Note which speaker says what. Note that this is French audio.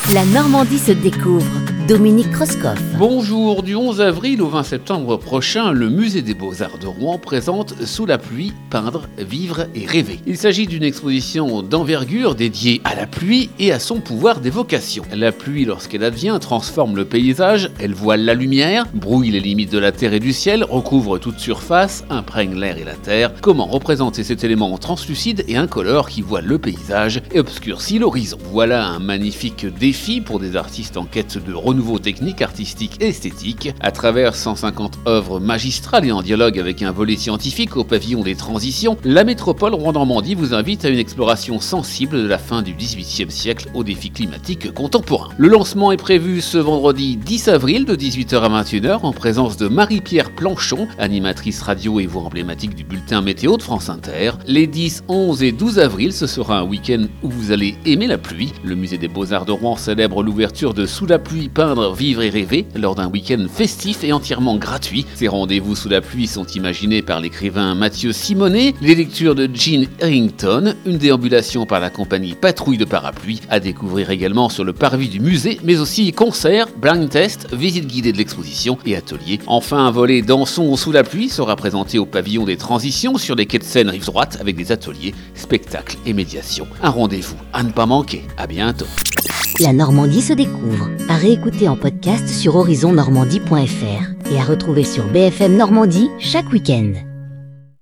Speaker 1: La Normandie se découvre. Dominique Kreuskopf.
Speaker 2: Bonjour, du 11 avril au 20 septembre prochain, le Musée des Beaux-Arts de Rouen présente Sous la pluie, peindre, vivre et rêver. Il s'agit d'une exposition d'envergure dédiée à la pluie et à son pouvoir d'évocation. La pluie, lorsqu'elle advient, transforme le paysage, elle voile la lumière, brouille les limites de la terre et du ciel, recouvre toute surface, imprègne l'air et la terre. Comment représenter cet élément translucide et incolore qui voile le paysage et obscurcit l'horizon? Voilà un magnifique défi pour des artistes en quête de renouveau technique, artistique et esthétique. À travers 150 œuvres magistrales et en dialogue avec un volet scientifique au pavillon des transitions, la métropole Rouen-Normandie vous invite à une exploration sensible de la fin du XVIIIe siècle aux défis climatiques contemporains. Le lancement est prévu ce vendredi 10 avril de 18h à 21h en présence de Marie-Pierre Planchon, animatrice radio et voix emblématique du bulletin météo de France Inter. Les 10, 11 et 12 avril, ce sera un week-end où vous allez aimer la pluie. Le Musée des Beaux-Arts de Rouen célèbre l'ouverture de Sous la pluie, peindre, vivre et rêver lors d'un week-end festif et entièrement gratuit. Ces rendez-vous sous la pluie sont imaginés par l'écrivain Mathieu Simonet, les lectures de Jean Harrington, une déambulation par la compagnie Patrouille de Parapluie, à découvrir également sur le parvis du musée, mais aussi concerts, blind tests, visites guidées de l'exposition et ateliers. Enfin, un volet Dansons sous la pluie sera présenté au pavillon des transitions sur les quais de Seine rive droite avec des ateliers, spectacles et médiations. Un rendez-vous à ne pas manquer. À bientôt.
Speaker 1: La Normandie se découvre. À réécouter en podcast sur horizonnormandie.fr et à retrouver sur BFM Normandie chaque week-end.